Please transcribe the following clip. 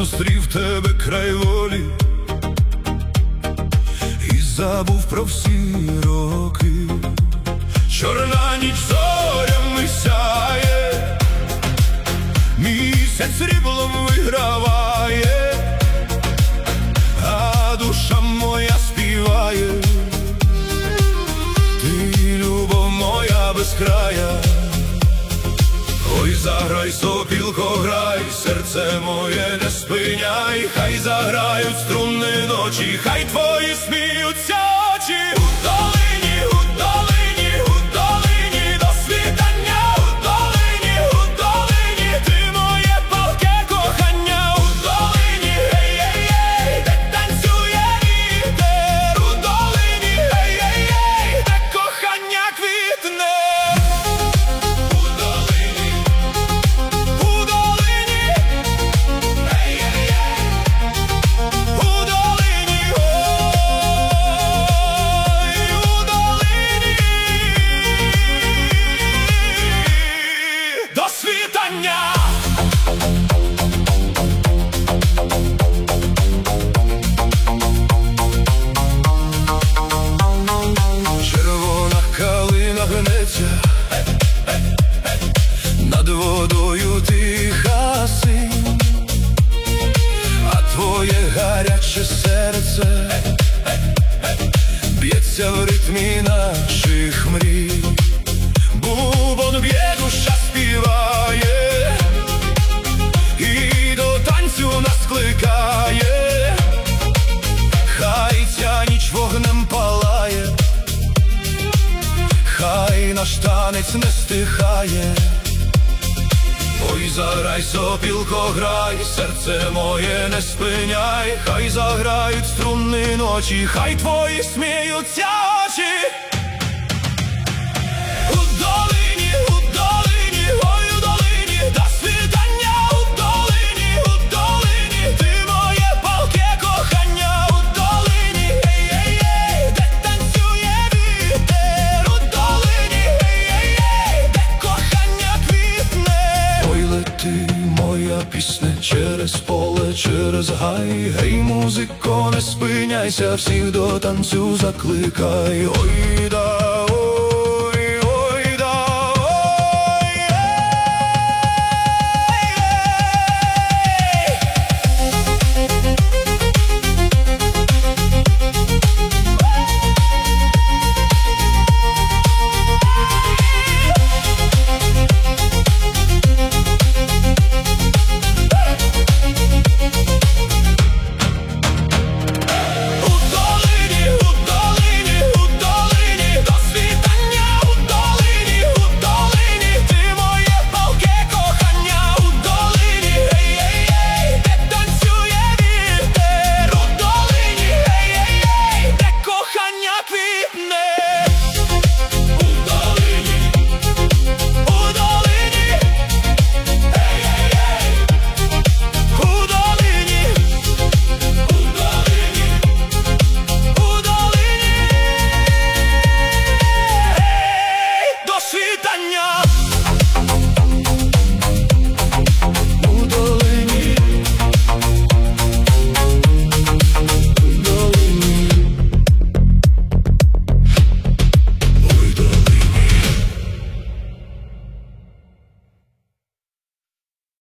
зустрів тебе край волі і забув про всі роки. Чорна ніч зорями сяє, місяць сріблом виграває, а душа моя співає. Ти, любов моя безкрая. Ой, заграй, сопілко, грай, серце моє не спиняй, хай заграють струни ночі, хай твої сміються очі. У долині, у долині, у долині до світання, у долині, ти моє палке кохання. У долині, гей-гей-гей, де танцює вітер, у долині, гей-гей-гей, де кохання квітне. Червона калина гнеться, над водою тиха синь, а твоє гаряче серце б'ється в ритмі наших мрій. Бубон б'є, душа співає і до танцю нас кликає. Хай ця ніч вогнем палає, хай наш танець не стихає. Ой, заграй, сопілко, грай, серце моє не спиняй, хай заграють струни ночі, хай твої сміються очі. У долині, ой, у долині, до світання. У долині, ти моє палке кохання. У долині, гей-гей-гей, де танцює вітер. У долині, гей-гей-гей, де кохання квітне. Ой, лети, моя пісня, через поле, через гай. Гей, музико, не спиняйся, всіх до танцю закликай. Ой, да.